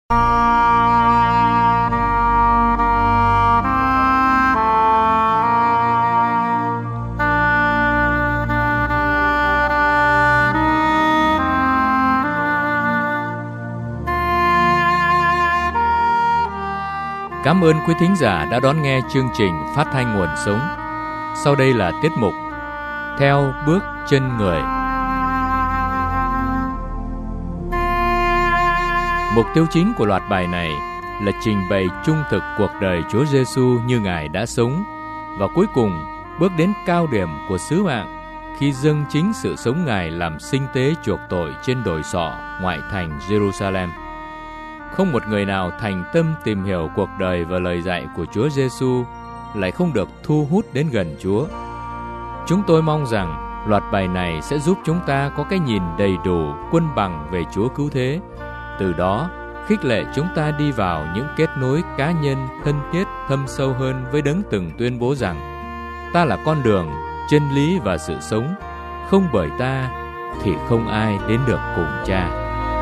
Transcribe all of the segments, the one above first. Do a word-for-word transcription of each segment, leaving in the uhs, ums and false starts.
Cảm ơn quý thính giả đã đón nghe chương trình Phát thanh Nguồn Sống. Sau đây là tiết mục Theo bước chân người. Mục tiêu chính của loạt bài này là trình bày trung thực cuộc đời Chúa Giêsu như Ngài đã sống, và cuối cùng bước đến cao điểm của sứ mạng khi dâng chính sự sống Ngài làm sinh tế chuộc tội trên đồi sọ ngoại thành Jerusalem. Không một người nào thành tâm tìm hiểu cuộc đời và lời dạy của Chúa Giêsu lại không được thu hút đến gần Chúa. Chúng tôi mong rằng loạt bài này sẽ giúp chúng ta có cái nhìn đầy đủ, quân bằng về Chúa Cứu Thế. Từ đó, khích lệ chúng ta đi vào những kết nối cá nhân thân thiết thâm sâu hơn với Đấng từng tuyên bố rằng: ta là con đường, chân lý và sự sống, không bởi ta thì không ai đến được cùng Cha.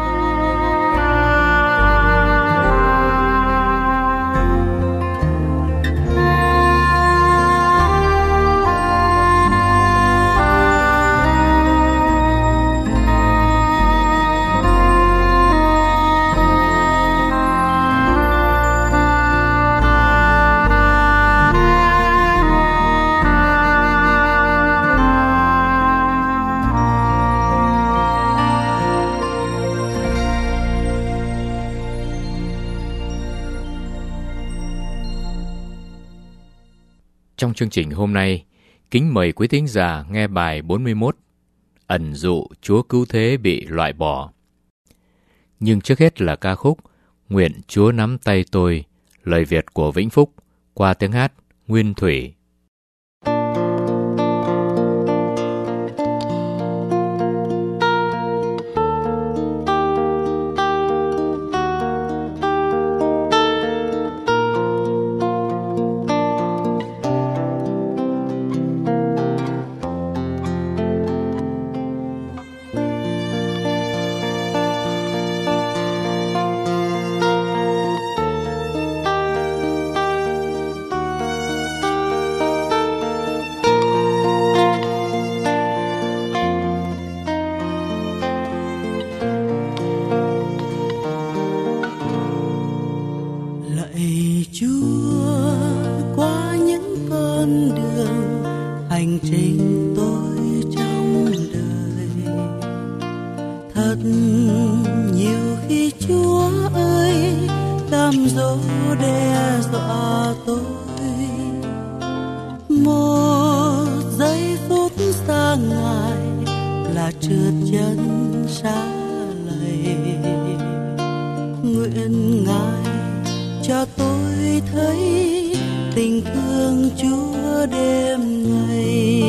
Trong chương trình hôm nay, kính mời quý thính giả nghe bài bốn mươi mốt, Ẩn dụ Chúa Cứu Thế bị loại bỏ. Nhưng trước hết là ca khúc Nguyện Chúa Nắm Tay Tôi, lời Việt của Vĩnh Phúc, qua tiếng hát Nguyên Thủy. hành trình tôi trong đời. Thật nhiều khi Chúa ơi cám dỗ đe dọa tôi, một giây phút xa Ngài là trượt chân xa lầy. Nguyện Ngài cho tôi thấy tình thương Chúa đêm ngày.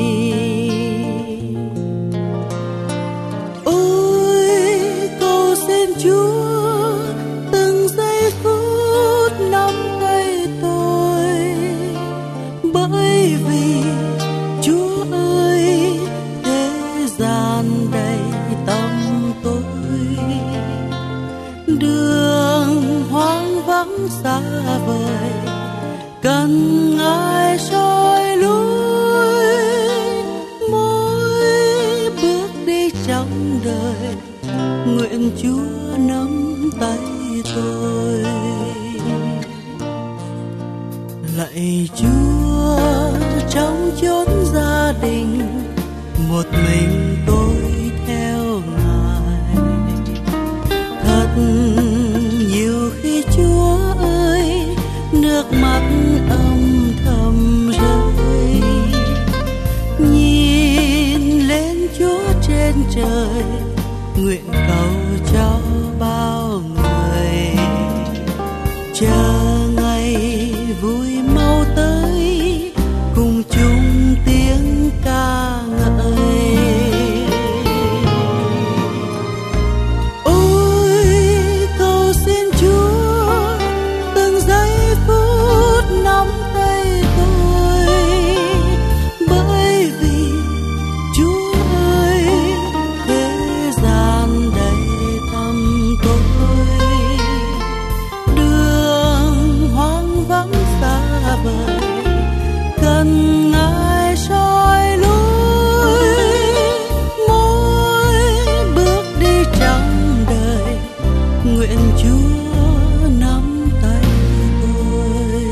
Ôi cầu xin Chúa từng giây phút nắm tay tôi, bởi vì Chúa ơi thế gian đầy tâm tôi, đường hoang vắng xa vời cần Ngài soi lối. Mỗi bước đi trong đời nguyện Chúa nắm tay tôi. Lạy Chúa trong chốn gia đình một mình tôi theo Ngài. Thật nhiều khi Chúa ơi nước mắt âm thầm rơi, nhìn lên Chúa trên trời nguyện cầu cho bao người, chờ ngày vui mau tới cùng chung tiếng ca ngợi. Ôi cầu xin Chúa từng giây phút nắm tay tôi, bởi vì Chúa ơi thế gian đầy tâm tôi, nguyện Chúa nắm tay tôi.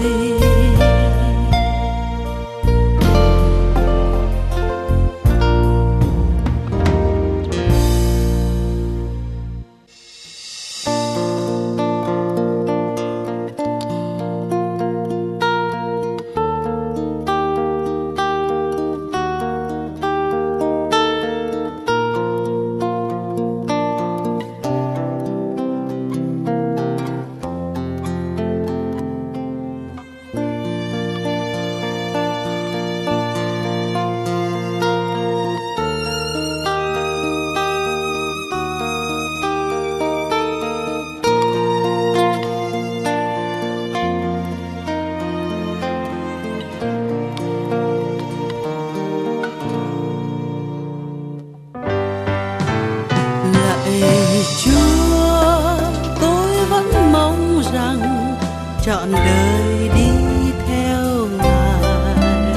Trọn đời đi theo Ngài,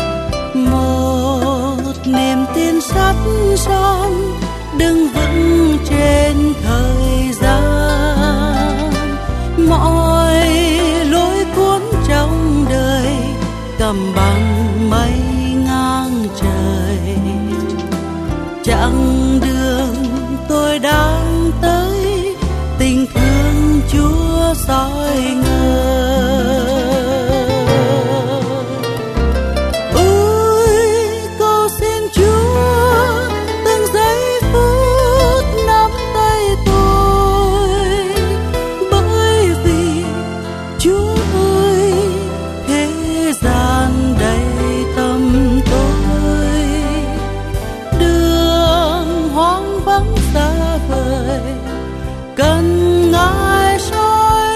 một niềm tin sắt son đứng vững trên thời gian. Mọi lối cuốn trong đời cầm bằng mây ngang trời, chặng đường tôi đang tới tình thương Chúa soi ngời. Ôi cầu xin Chúa từng giây phút nắm tay tôi, bởi vì Chúa ơi thế gian đầy tầm tôi, đường hoang vắng xa vời cần Ngài soi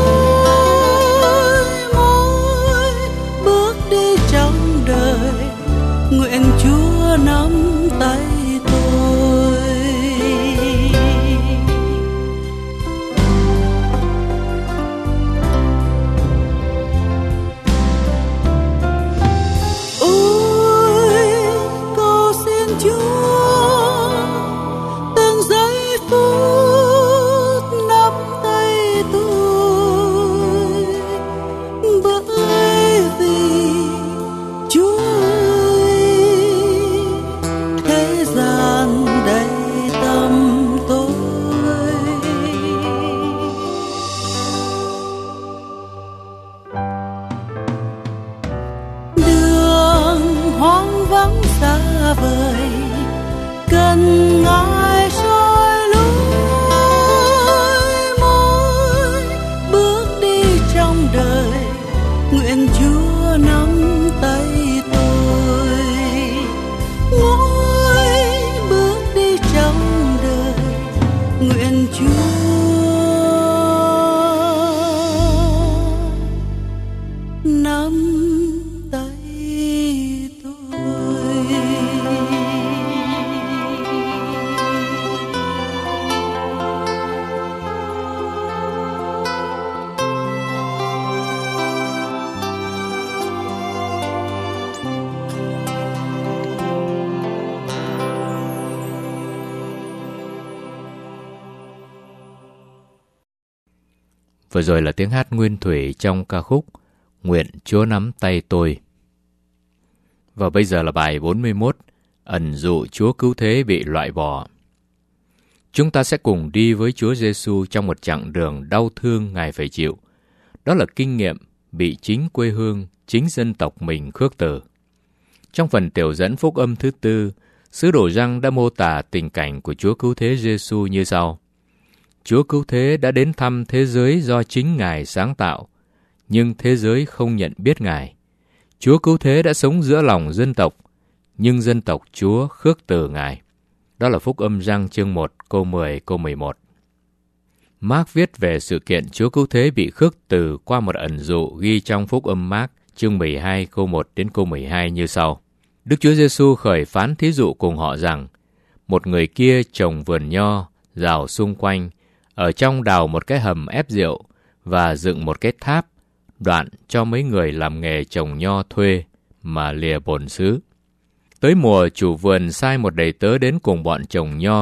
lối, mỗi bước đi trong đời nguyện Chúa nắm tay tôi. Ôi cầu xin Chúa từng giây phút nắm tay tôi, bởi vì Chúa ơi thế gian đầy tầm tôi. Đường hoang vắng xa vời cần Ngài soi lối, mỗi bước đi trong đời nguyện Chúa nắm tay tôi, mỗi bước đi trong đời nguyện Chúa nắm tay tôi. Vừa rồi là tiếng hát nguyên thủy trong ca khúc Nguyện Chúa nắm tay tôi. Và bây giờ là bài bốn mươi mốt, ẩn dụ Chúa cứu thế bị loại bỏ. Chúng ta sẽ cùng đi với Chúa Giêsu trong một chặng đường đau thương Ngài phải chịu. Đó là kinh nghiệm bị chính quê hương, chính dân tộc mình khước từ. Trong phần tiểu dẫn phúc âm thứ tư, sứ đồ Giăng đã mô tả tình cảnh của Chúa cứu thế Giêsu như sau. Chúa cứu thế đã đến thăm thế giới do chính Ngài sáng tạo, nhưng thế giới không nhận biết Ngài. Chúa cứu thế đã sống giữa lòng dân tộc, nhưng dân tộc Chúa khước từ Ngài. Đó là phúc âm Giăng chương một, câu mười, câu mười một. Mác viết về sự kiện Chúa cứu thế bị khước từ qua một ẩn dụ ghi trong phúc âm Mác chương mười hai, câu một đến câu mười hai như sau. Đức Chúa Giêsu khởi phán thí dụ cùng họ rằng, một người kia trồng vườn nho, rào xung quanh, ở trong đào một cái hầm ép rượu và dựng một cái tháp, đoạn cho mấy người làm nghề trồng nho thuê mà lìa bồn xứ. Tới mùa, chủ vườn sai một đầy tớ đến cùng bọn trồng nho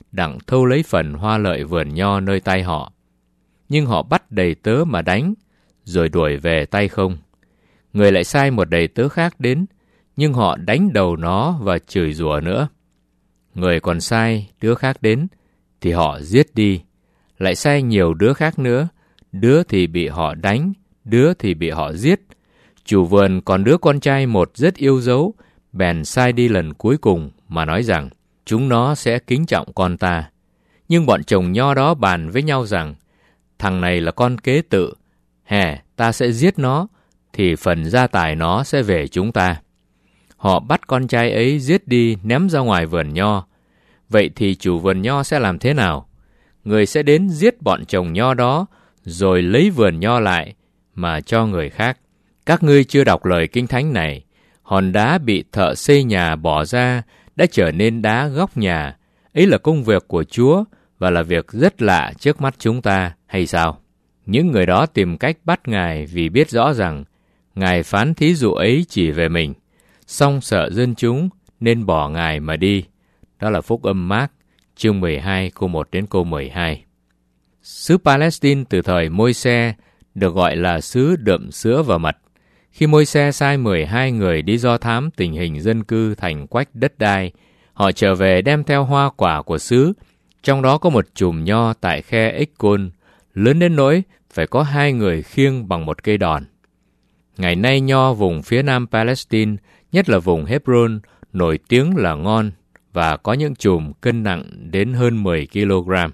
đặng thâu lấy phần hoa lợi vườn nho nơi tay họ. Nhưng họ bắt đầy tớ mà đánh, rồi đuổi về tay không. Người lại sai một đầy tớ khác đến, nhưng họ đánh đầu nó và chửi rủa nữa. Người còn sai đứa khác đến, thì họ giết đi. Lại sai nhiều đứa khác nữa, đứa thì bị họ đánh, đứa thì bị họ giết. Chủ vườn còn đứa con trai một rất yêu dấu, bèn sai đi lần cuối cùng mà nói rằng chúng nó sẽ kính trọng con ta. Nhưng bọn trồng nho đó bàn với nhau rằng, thằng này là con kế tự, hè ta sẽ giết nó, thì phần gia tài nó sẽ về chúng ta. Họ bắt con trai ấy giết đi ném ra ngoài vườn nho. Vậy thì chủ vườn nho sẽ làm thế nào? Người sẽ đến giết bọn trồng nho đó, rồi lấy vườn nho lại mà cho người khác. Các ngươi chưa đọc lời Kinh Thánh này, hòn đá bị thợ xây nhà bỏ ra đã trở nên đá góc nhà. Ấy là công việc của Chúa và là việc rất lạ trước mắt chúng ta, hay sao? Những người đó tìm cách bắt Ngài vì biết rõ rằng Ngài phán thí dụ ấy chỉ về mình, song sợ dân chúng nên bỏ Ngài mà đi. Đó là Phúc Âm Mác, chương mười hai, câu một đến câu mười hai. Xứ Palestine từ thời Môi-se được gọi là xứ đượm sữa và mật. Khi Môi-se sai mười hai người đi do thám tình hình dân cư thành quách đất đai, họ trở về đem theo hoa quả của xứ, trong đó có một chùm nho tại khe Ích-côn, lớn đến nỗi phải có hai người khiêng bằng một cây đòn. Ngày nay nho vùng phía nam Palestine, nhất là vùng Hebron, nổi tiếng là ngon và có những chùm cân nặng đến hơn mười ki lô gam.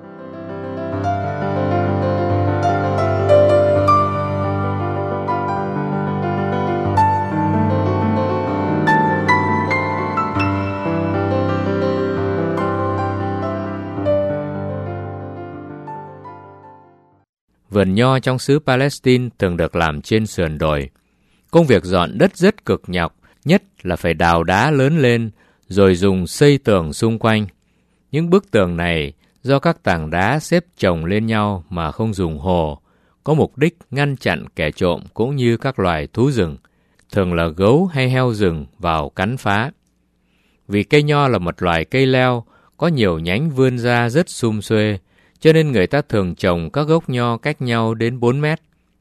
Vườn nho trong xứ Palestine thường được làm trên sườn đồi. Công việc dọn đất rất cực nhọc, nhất là phải đào đá lớn lên, rồi dùng xây tường xung quanh. Những bức tường này do các tảng đá xếp chồng lên nhau mà không dùng hồ, có mục đích ngăn chặn kẻ trộm cũng như các loài thú rừng, thường là gấu hay heo rừng vào cắn phá. Vì cây nho là một loài cây leo, có nhiều nhánh vươn ra rất sum xuê, cho nên người ta thường trồng các gốc nho cách nhau đến bốn mét.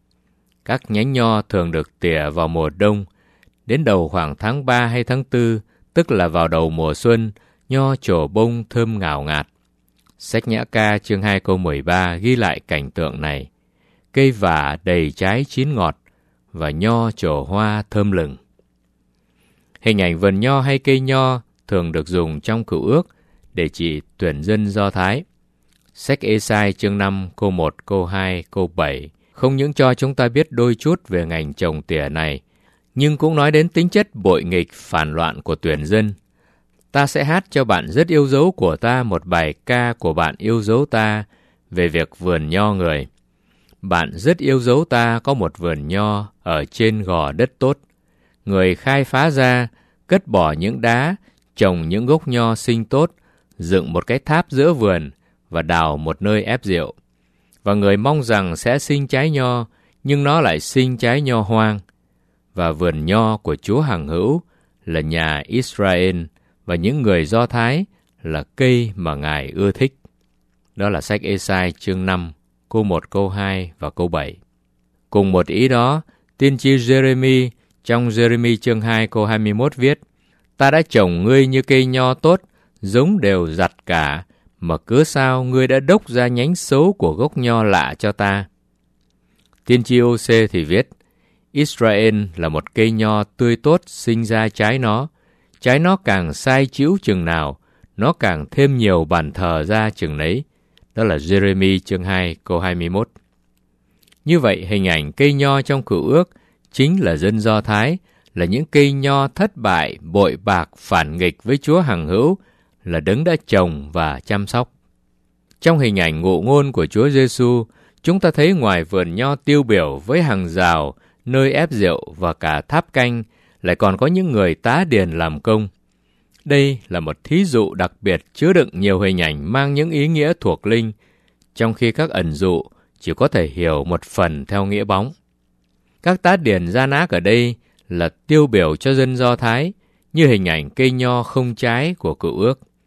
Các nhánh nho thường được tỉa vào mùa đông, đến đầu khoảng tháng ba hay tháng tư, tức là vào đầu mùa xuân, nho trổ bông thơm ngào ngạt. Sách Nhã Ca chương hai câu mười ba ghi lại cảnh tượng này. Cây vả đầy trái chín ngọt và nho trổ hoa thơm lừng. Hình ảnh vườn nho hay cây nho thường được dùng trong Cựu Ước để chỉ tuyển dân Do Thái. Sách Ê-sai chương năm câu một, câu hai, câu bảy không những cho chúng ta biết đôi chút về ngành trồng tỉa này, nhưng cũng nói đến tính chất bội nghịch phản loạn của tuyển dân. Ta sẽ hát cho bạn rất yêu dấu của ta một bài ca của bạn yêu dấu ta về việc vườn nho người. Bạn rất yêu dấu ta có một vườn nho ở trên gò đất tốt. Người khai phá ra, cất bỏ những đá, trồng những gốc nho xinh tốt, dựng một cái tháp giữa vườn và đào một nơi ép rượu. Và người mong rằng sẽ sinh trái nho, nhưng nó lại sinh trái nho hoang. Và vườn nho của Chúa hằng hữu là nhà Israel, và những người Do Thái là cây mà Ngài ưa thích. Đó là sách Ê-sai chương năm, câu một, câu hai và câu bảy. Cùng một ý đó, tiên tri Giê-rê-mi trong Giê-rê-mi chương hai câu hai mươi mốt viết: Ta đã trồng ngươi như cây nho tốt, giống đều giặt cả, mà cớ sao ngươi đã đốc ra nhánh xấu của gốc nho lạ cho ta? Tiên tri Ô-sê thì viết: Israel là một cây nho tươi tốt sinh ra trái nó. Trái nó càng sai chĩu chừng nào, nó càng thêm nhiều bàn thờ ra chừng nấy. Đó là Giê-rê-mi chương hai câu hai mươi mốt. Như vậy, hình ảnh cây nho trong Cựu Ước chính là dân Do Thái, là những cây nho thất bại, bội bạc, phản nghịch với Chúa hằng hữu, là Đấng đã trồng và chăm sóc. Trong hình ảnh ngụ ngôn của Chúa Giê-xu, chúng ta thấy ngoài vườn nho tiêu biểu với hàng rào, nơi ép rượu và cả tháp canh, lại còn có những người tá điền làm công. Đây là một thí dụ đặc biệt chứa đựng nhiều hình ảnh mang những ý nghĩa thuộc linh, trong khi các ẩn dụ chỉ có thể hiểu một phần theo nghĩa bóng. Các tá điền gian ác ở đây là tiêu biểu cho dân Do Thái, như hình ảnh cây nho không trái của Cựu Ước.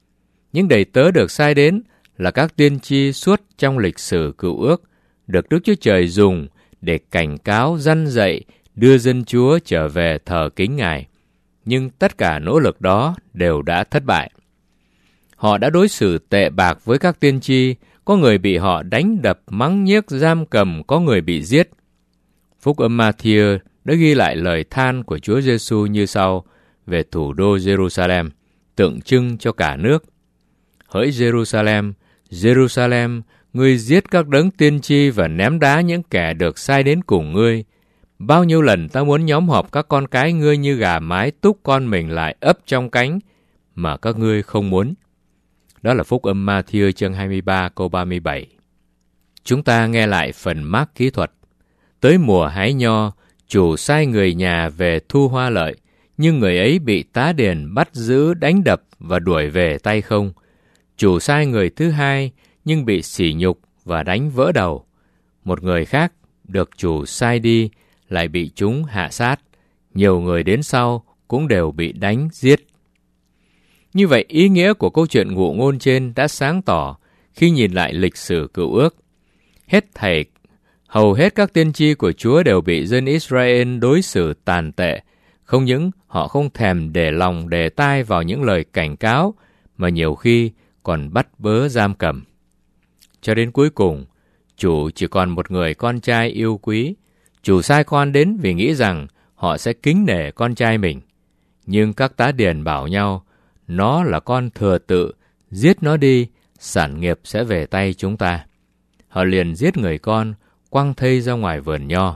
Những đầy tớ được sai đến là các tiên tri suốt trong lịch sử cựu ước, được Đức Chúa Trời dùng để cảnh cáo, răn dạy, đưa dân Chúa trở về thờ kính Ngài. Nhưng tất cả nỗ lực đó đều đã thất bại. Họ đã đối xử tệ bạc với các tiên tri, có người bị họ đánh đập, mắng nhiếc, giam cầm, có người bị giết. Phúc âm Ma-thi-ơ đã ghi lại lời than của Chúa Giêsu như sau về thủ đô Jerusalem, tượng trưng cho cả nước. Hỡi Jerusalem, Jerusalem, ngươi giết các đấng tiên tri và ném đá những kẻ được sai đến cùng ngươi. Bao nhiêu lần ta muốn nhóm họp các con cái ngươi như gà mái túc con mình lại ấp trong cánh, mà các ngươi không muốn. Đó là Phúc âm Ma-thi-ơ chương hai mươi ba câu ba mươi bảy. Chúng ta nghe lại phần mác kỹ thuật. Tới mùa hái nho, chủ sai người nhà về thu hoa lợi, nhưng người ấy bị tá điền bắt giữ, đánh đập và đuổi về tay không. Chủ sai người thứ hai, nhưng bị sỉ nhục và đánh vỡ đầu. Một người khác được chủ sai đi, lại bị chúng hạ sát. Nhiều người đến sau cũng đều bị đánh, giết. Như vậy, ý nghĩa của câu chuyện ngụ ngôn trên đã sáng tỏ khi nhìn lại lịch sử cựu ước. Hết thảy, hầu hết các tiên tri của Chúa đều bị dân Israel đối xử tàn tệ. Không những họ không thèm để lòng để tai vào những lời cảnh cáo, mà nhiều khi còn bắt bớ giam cầm. Cho đến cuối cùng, chủ chỉ còn một người con trai yêu quý. Chủ sai con đến vì nghĩ rằng họ sẽ kính nể con trai mình. Nhưng các tá điền bảo nhau, nó là con thừa tự, giết nó đi, sản nghiệp sẽ về tay chúng ta. Họ liền giết người con, quăng thây ra ngoài vườn nho.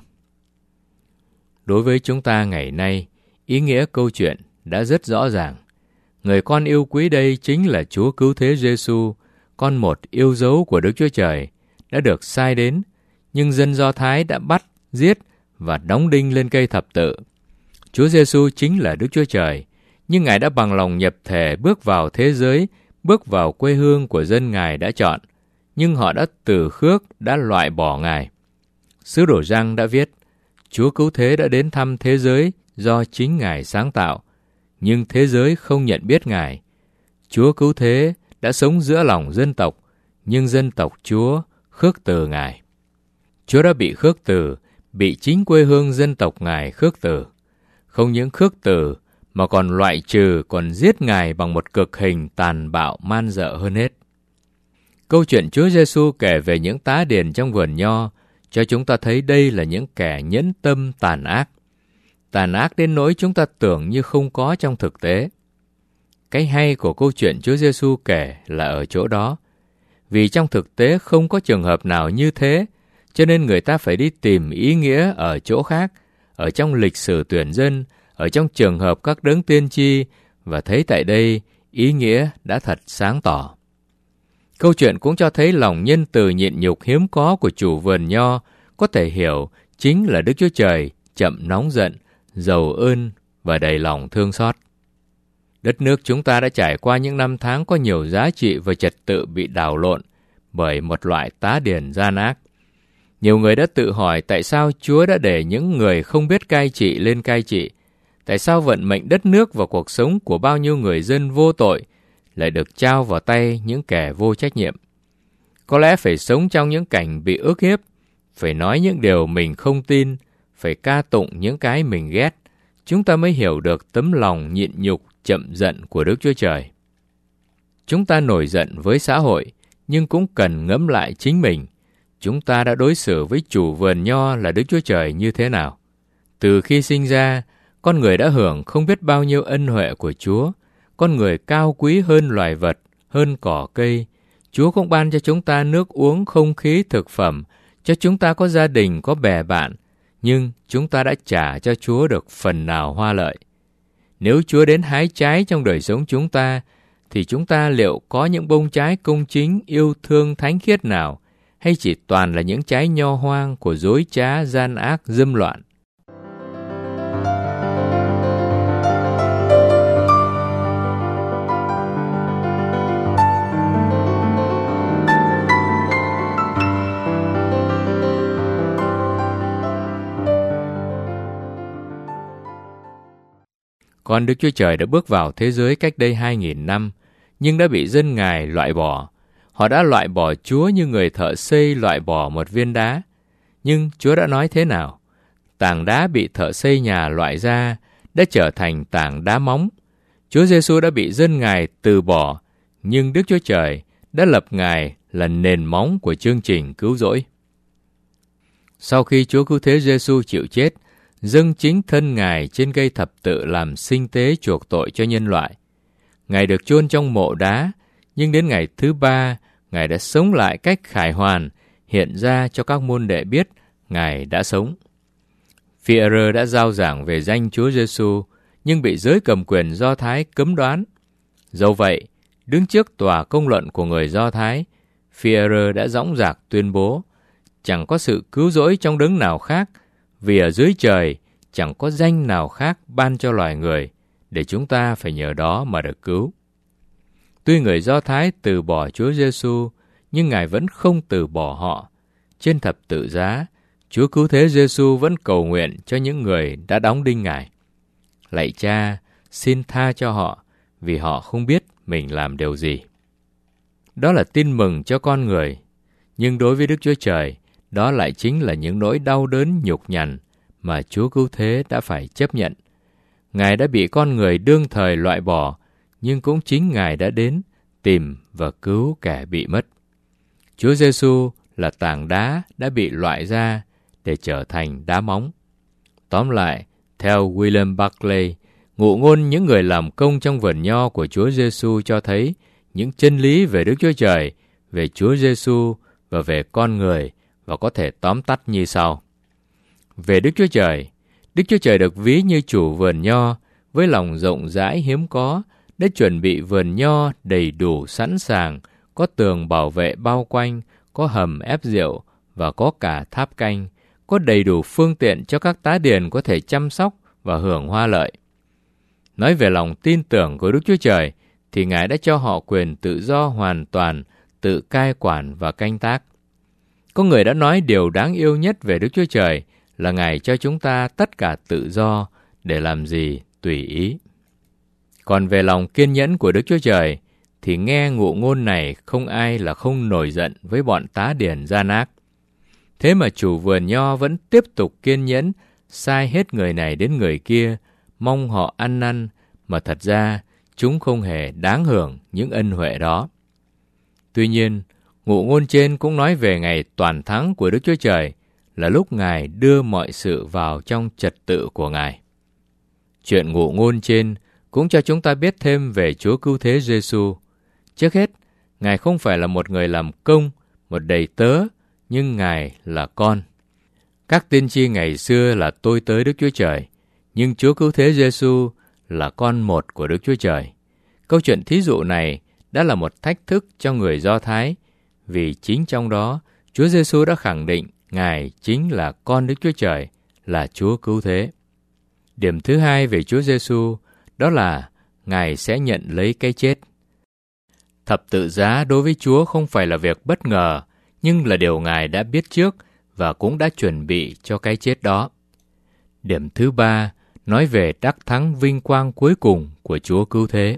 Đối với chúng ta ngày nay, ý nghĩa câu chuyện đã rất rõ ràng. Người con yêu quý đây chính là Chúa Cứu Thế Giêsu, con một yêu dấu của Đức Chúa Trời, đã được sai đến, nhưng dân Do Thái đã bắt, giết và đóng đinh lên cây thập tự. Chúa Giêsu chính là Đức Chúa Trời, nhưng Ngài đã bằng lòng nhập thể bước vào thế giới, bước vào quê hương của dân Ngài đã chọn, nhưng họ đã từ khước, đã loại bỏ Ngài. Sứ đồ Giăng đã viết, Chúa Cứu Thế đã đến thăm thế giới do chính Ngài sáng tạo, nhưng thế giới không nhận biết Ngài. Chúa Cứu Thế đã sống giữa lòng dân tộc, nhưng dân tộc Chúa khước từ Ngài. Chúa đã bị khước từ, bị chính quê hương dân tộc Ngài khước từ. Không những khước từ, mà còn loại trừ, còn giết Ngài bằng một cực hình tàn bạo man dợ hơn hết. Câu chuyện Chúa Giêsu kể về những tá điền trong vườn nho cho chúng ta thấy đây là những kẻ nhẫn tâm tàn ác. Tàn ác đến nỗi chúng ta tưởng như không có trong thực tế. Cái hay của câu chuyện Chúa Giêsu kể là ở chỗ đó. Vì trong thực tế không có trường hợp nào như thế, cho nên người ta phải đi tìm ý nghĩa ở chỗ khác, ở trong lịch sử tuyển dân, ở trong trường hợp các đấng tiên tri, và thấy tại đây ý nghĩa đã thật sáng tỏ. Câu chuyện cũng cho thấy lòng nhân từ nhịn nhục hiếm có của chủ vườn nho có thể hiểu chính là Đức Chúa Trời chậm nóng giận, giàu ơn và đầy lòng thương xót. Đất nước chúng ta đã trải qua những năm tháng có nhiều giá trị và trật tự bị đảo lộn bởi một loại tá điền gian ác. Nhiều người đã tự hỏi tại sao Chúa đã để những người không biết cai trị lên cai trị. Tại sao vận mệnh đất nước và cuộc sống của bao nhiêu người dân vô tội lại được trao vào tay những kẻ vô trách nhiệm. Có lẽ phải sống trong những cảnh bị ức hiếp, phải nói những điều mình không tin, phải ca tụng những cái mình ghét, chúng ta mới hiểu được tấm lòng nhịn nhục chậm giận của Đức Chúa Trời. Chúng ta nổi giận với xã hội, nhưng cũng cần ngẫm lại chính mình. Chúng ta đã đối xử với chủ vườn nho là Đức Chúa Trời như thế nào? Từ khi sinh ra, con người đã hưởng không biết bao nhiêu ân huệ của Chúa. Con người cao quý hơn loài vật, hơn cỏ cây. Chúa cũng ban cho chúng ta nước uống, không khí, thực phẩm, cho chúng ta có gia đình, có bè bạn. Nhưng chúng ta đã trả cho Chúa được phần nào hoa lợi. Nếu Chúa đến hái trái trong đời sống chúng ta, thì chúng ta liệu có những bông trái công chính, yêu thương, thánh khiết nào, hay chỉ toàn là những trái nho hoang của dối trá, gian ác, dâm loạn? Con Đức Chúa Trời đã bước vào thế giới cách đây hai nghìn năm, nhưng đã bị dân Ngài loại bỏ. Họ đã loại bỏ Chúa như người thợ xây loại bỏ một viên đá. Nhưng Chúa đã nói thế nào? Tảng đá bị thợ xây nhà loại ra đã trở thành tảng đá móng. Chúa Giêsu đã bị dân Ngài từ bỏ, nhưng Đức Chúa Trời đã lập Ngài là nền móng của chương trình cứu rỗi. Sau khi Chúa Cứu Thế Giêsu chịu chết, dâng chính thân Ngài trên cây thập tự làm sinh tế chuộc tội cho nhân loại. Ngài được chôn trong mộ đá, nhưng đến ngày thứ ba, Ngài đã sống lại cách khải hoàn, hiện ra cho các môn đệ biết Ngài đã sống. Phi-e-rơ đã giao giảng về danh Chúa Giêsu, nhưng bị giới cầm quyền Do Thái cấm đoán. Dẫu vậy, đứng trước tòa công luận của người Do Thái, Phi-e-rơ đã dõng dạc tuyên bố, chẳng có sự cứu rỗi trong đấng nào khác, vì ở dưới trời chẳng có danh nào khác ban cho loài người, để chúng ta phải nhờ đó mà được cứu. Tuy người Do Thái từ bỏ Chúa Giêsu, nhưng Ngài vẫn không từ bỏ họ. Trên thập tự giá, Chúa Cứu Thế Giêsu vẫn cầu nguyện cho những người đã đóng đinh Ngài. Lạy Cha, xin tha cho họ, vì họ không biết mình làm điều gì. Đó là tin mừng cho con người, nhưng đối với Đức Chúa Trời, đó lại chính là những nỗi đau đớn nhục nhằn mà Chúa Cứu Thế đã phải chấp nhận. Ngài đã bị con người đương thời loại bỏ, nhưng cũng chính Ngài đã đến tìm và cứu kẻ bị mất. Chúa Giêsu là tảng đá đã bị loại ra để trở thành đá móng. Tóm lại, theo William Barclay, ngụ ngôn những người làm công trong vườn nho của Chúa Giêsu cho thấy những chân lý về Đức Chúa Trời, về Chúa Giêsu và về con người, và có thể tóm tắt như sau. Về Đức Chúa Trời, Đức Chúa Trời được ví như chủ vườn nho, với lòng rộng rãi hiếm có, đã chuẩn bị vườn nho đầy đủ sẵn sàng, có tường bảo vệ bao quanh, có hầm ép rượu và có cả tháp canh, có đầy đủ phương tiện cho các tá điền có thể chăm sóc và hưởng hoa lợi. Nói về lòng tin tưởng của Đức Chúa Trời, thì Ngài đã cho họ quyền tự do hoàn toàn, tự cai quản và canh tác. Có người đã nói điều đáng yêu nhất về Đức Chúa Trời là Ngài cho chúng ta tất cả tự do để làm gì tùy ý. Còn về lòng kiên nhẫn của Đức Chúa Trời, thì nghe ngụ ngôn này không ai là không nổi giận với bọn tá điền gian ác. Thế mà chủ vườn nho vẫn tiếp tục kiên nhẫn, sai hết người này đến người kia, mong họ ăn năn, mà thật ra chúng không hề đáng hưởng những ân huệ đó. Tuy nhiên, ngụ ngôn trên cũng nói về ngày toàn thắng của Đức Chúa Trời, là lúc Ngài đưa mọi sự vào trong trật tự của Ngài. Chuyện ngụ ngôn trên cũng cho chúng ta biết thêm về Chúa Cứu Thế Giêsu. Trước hết, Ngài không phải là một người làm công, một đầy tớ, nhưng Ngài là con. Các tiên tri ngày xưa là tôi tớ Đức Chúa Trời, nhưng Chúa Cứu Thế Giêsu là con một của Đức Chúa Trời. Câu chuyện thí dụ này đã là một thách thức cho người Do Thái, vì chính trong đó Chúa Giêsu đã khẳng định Ngài chính là con Đức Chúa Trời, là Chúa Cứu Thế. Điểm thứ hai về Chúa Giêsu đó là Ngài sẽ nhận lấy cái chết. Thập tự giá đối với Chúa không phải là việc bất ngờ, nhưng là điều Ngài đã biết trước và cũng đã chuẩn bị cho cái chết đó. Điểm thứ ba nói về đắc thắng vinh quang cuối cùng của Chúa Cứu Thế.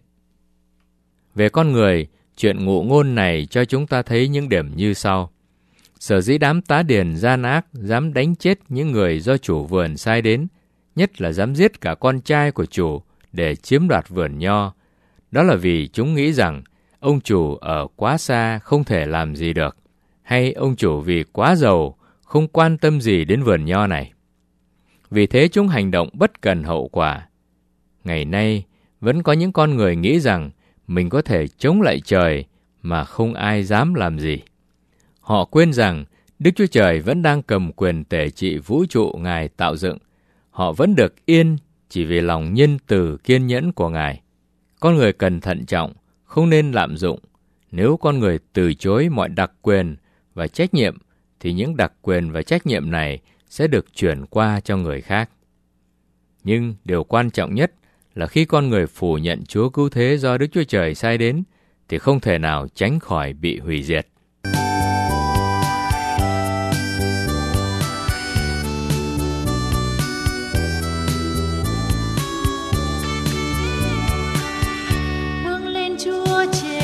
Về con người, chuyện ngụ ngôn này cho chúng ta thấy những điểm như sau. Sở dĩ đám tá điền gian ác dám đánh chết những người do chủ vườn sai đến, nhất là dám giết cả con trai của chủ để chiếm đoạt vườn nho, đó là vì chúng nghĩ rằng ông chủ ở quá xa không thể làm gì được, hay ông chủ vì quá giàu không quan tâm gì đến vườn nho này. Vì thế chúng hành động bất cần hậu quả. Ngày nay, vẫn có những con người nghĩ rằng mình có thể chống lại trời mà không ai dám làm gì. Họ quên rằng Đức Chúa Trời vẫn đang cầm quyền tể trị vũ trụ Ngài tạo dựng. Họ vẫn được yên chỉ vì lòng nhân từ kiên nhẫn của Ngài. Con người cần thận trọng, không nên lạm dụng. Nếu con người từ chối mọi đặc quyền và trách nhiệm, thì những đặc quyền và trách nhiệm này sẽ được chuyển qua cho người khác. Nhưng điều quan trọng nhất là khi con người phủ nhận Chúa Cứu Thế do Đức Chúa Trời sai đến, thì không thể nào tránh khỏi bị hủy diệt. Vâng lên Chúa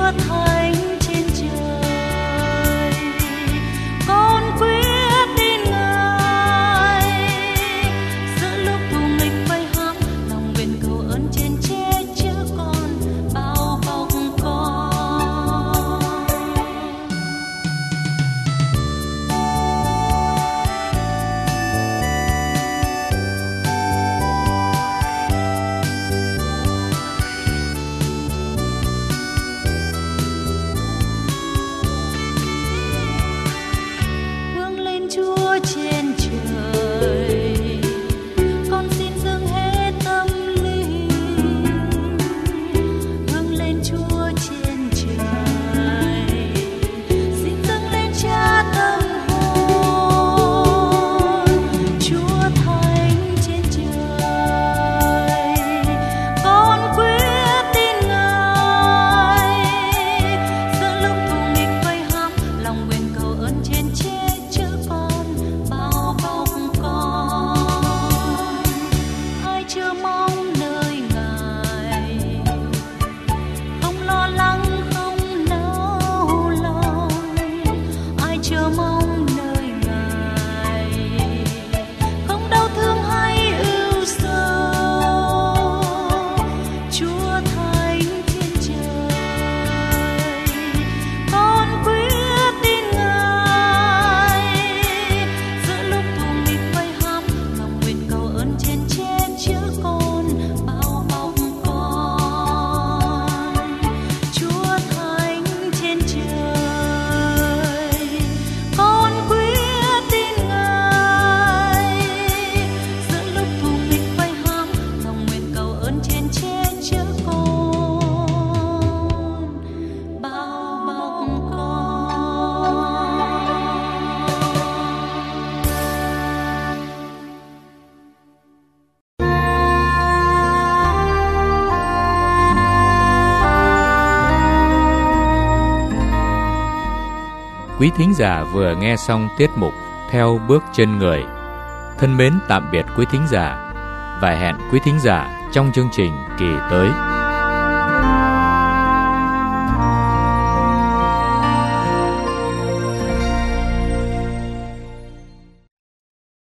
Chúa Thánh trên trời, con quyết tin Ngài. Giữa lúc thù nghịch vây hãm, lòng nguyện cầu ơn trên che chở con, bao bọc con. Hướng lên Chúa trên trời, con xin dâng hết tâm linh. Hướng lên Chúa trên trời, xin dâng lên Cha tâm hồn. Chúa Thánh trên trời, con quyết tin Ngài. Giữa lúc thù nghịch vây hãm, lòng nguyện cầu ơn trên che chở con, bao bọc con. Ai chưa mong nơi Ngài, không lo lắng không nao lòng. Ai chưa mong nơi Ngài, không đau thương hay ưu sầu. Chúa Thánh trên trời, con quyết tin Ngài. Giữa lúc thù nghịch vây hãm, lòng nguyện cầu ơn trên che chở con, bao bọc con. Chúa Thánh trên trời, con quyết tin Ngài. Giữa lúc thù nghịch vây hãm, lòng nguyện cầu ơn trên che chở con, bao bọc con. Quý thính giả vừa nghe xong tiết mục Theo bước chân người. Thân mến tạm biệt quý thính giả và hẹn quý thính giả trong chương trình kỳ tới.